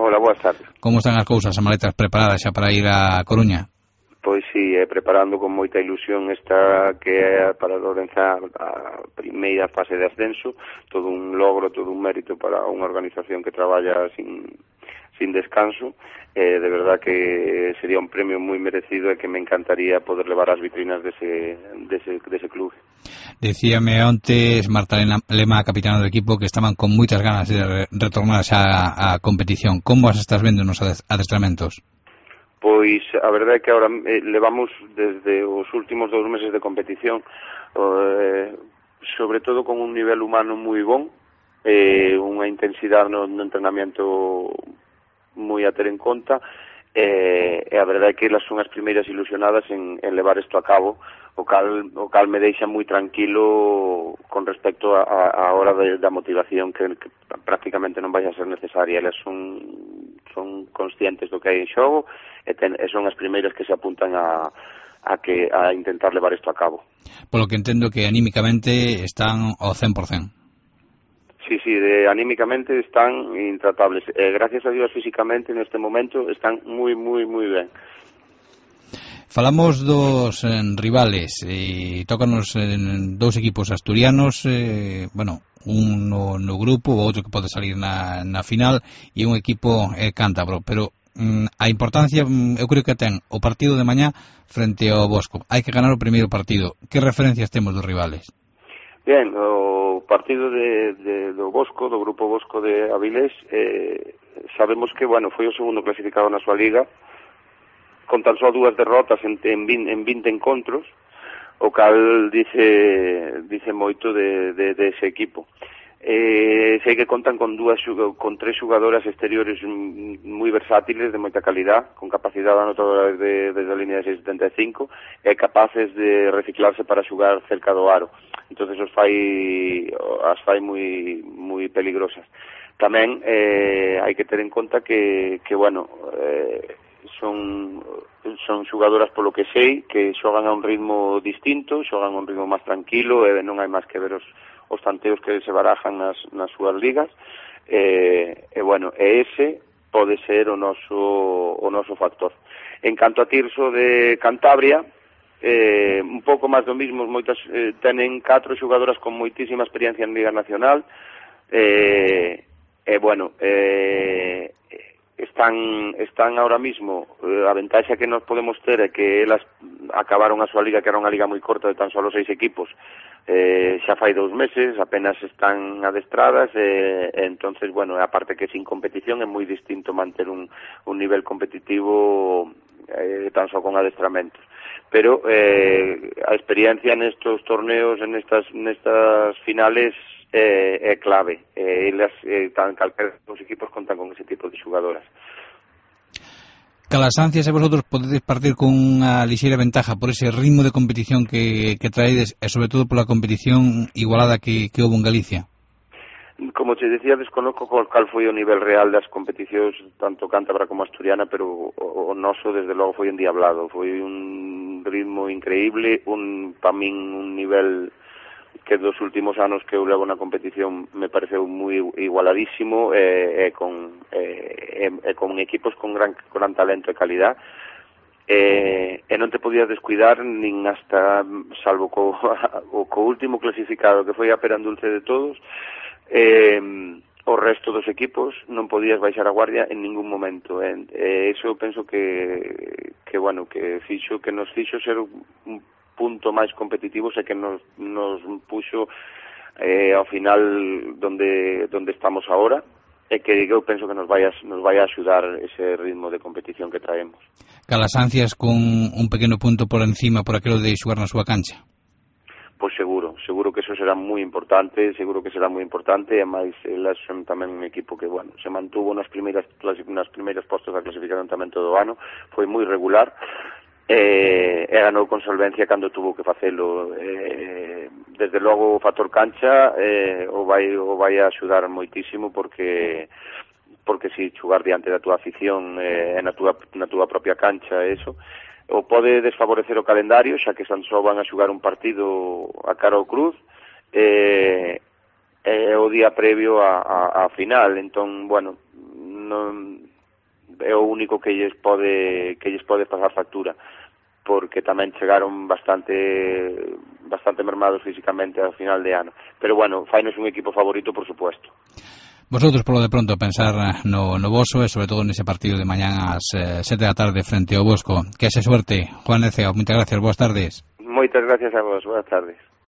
Hola, boas tardes. Como están as cousas, as maletas preparadas xa para ir a Coruña? Pois sí, preparando con moita ilusión esta que é para organizar a primeira fase de ascenso, todo un logro, todo un mérito para unha organización que traballa sin descanso. De verdad que sería un premio moi merecido e que me encantaría poder levar as vitrinas dese clube. Decíame ontes Marta Lema, capitana do equipo, que estaban con moitas ganas de retornar xa á competición. Como as estás vendo nos adestramentos? Pois a verdade é que agora levamos desde os últimos 2 meses de competición, sobre todo con un nivel humano moi bon, unha intensidade no entrenamiento moi a ter en conta, e a verdade é que elas son as primeiras ilusionadas en levar isto a cabo, o cal me deixa moi tranquilo con respecto a hora da motivación que prácticamente non vai a ser necesaria. Elas son conscientes do que hai en xogo e son as primeiras que se apuntan a intentar levar isto a cabo. Polo que entendo que anímicamente están ao 100%. Sí, anímicamente están intratables. Gracias a Dios físicamente neste momento están moi ben. Falamos dos rivales, tócanos dous equipos asturianos, un no grupo, o outro que pode salir na final, e un equipo cántabro, pero a importancia eu creo que ten o partido de mañá frente ao Bosco. Hai que ganar o primeiro partido. Que referencias temos dos rivales? Bien, o partido do Bosco, do grupo Bosco de Avilés, sabemos que, foi o segundo clasificado na súa liga, con tan só 2 derrotas en 20 encontros, o cal dice moito de ese equipo. Sei que contan con 3 xugadoras exteriores moi versátiles, de moita calidad, con capacidade anotadora desde a línea de 6,75 e capaces de reciclarse para xugar cerca do aro. Entonces as fai moi peligrosas. Tamén hai que ter en conta que son xugadoras, polo que sei, que xogan a un ritmo distinto, xogan a un ritmo máis tranquilo, e non hai máis que ver os tanteos que se barajan nas súas ligas, ese pode ser o noso factor. En canto a Tirso de Cantabria, un pouco máis do mismo, tenen 4 xugadoras con moitísima experiencia en Liga Nacional, están ahora mismo, a ventaxa que nos podemos ter é que elas acabaron a súa liga, que era unha liga moi corta de tan solo 6 equipos, xa fai 2 meses, apenas están adestradas, entonces, aparte que sin competición é moi distinto manter un nivel competitivo tan só con adestramentos. Pero a experiencia nestos torneos, en estas finales, é clave. Calquera dos equipos contan con ese tipo de xugadoras. Calas ansias e vosotros podedes partir con unha lixeira ventaja por ese ritmo de competición que traedes e sobre todo pola competición igualada que houve en Galicia? Como te decía, desconozco cal foi o nivel real das competicións tanto cántabra como asturiana, pero o noso desde logo foi endiablado, foi un ritmo increíble, para min un nivel que dos últimos anos que eu levo na competición me pareceu moi igualadísimo, con equipos con gran talento e calidad, e non te podías descuidar nin hasta, salvo co último clasificado que foi a Perandulce de todos, o resto dos equipos non podías baixar a guardia en ningún momento. Eso penso que nos fixo ser un punto máis competitivos e que nos puxo ao final donde estamos ahora, e que eu penso que nos vai a axudar ese ritmo de competición que traemos. Calas ansias con un pequeno punto por encima por aquilo de xogar na súa cancha? Pois seguro que eso será moi importante, e máis elas son tamén un equipo que, se mantuvo nas primeiras postos da clasificación tamén todo o ano, foi moi regular, e ganou con solvencia cando tuvo que facelo. Desde logo o factor cancha o vai a axudar moitísimo, porque si xogar diante da túa afición na túa propia cancha, eso o pode desfavorecer o calendario, xa que só van a xogar un partido a cara ao Cruz o día previo a final. Entón, é o único que lles pode pasar factura, porque tamén chegaron bastante mermados físicamente ao final de ano. Pero bueno, fainos un equipo favorito, por supuesto. Vosotros, polo de pronto, pensar no Boso e sobre todo nese partido de mañán ás 7 da tarde frente ao Bosco. Que ese suerte. Juan Leceo, moitas gracias, boas tardes. Moitas gracias a vos, boas tardes.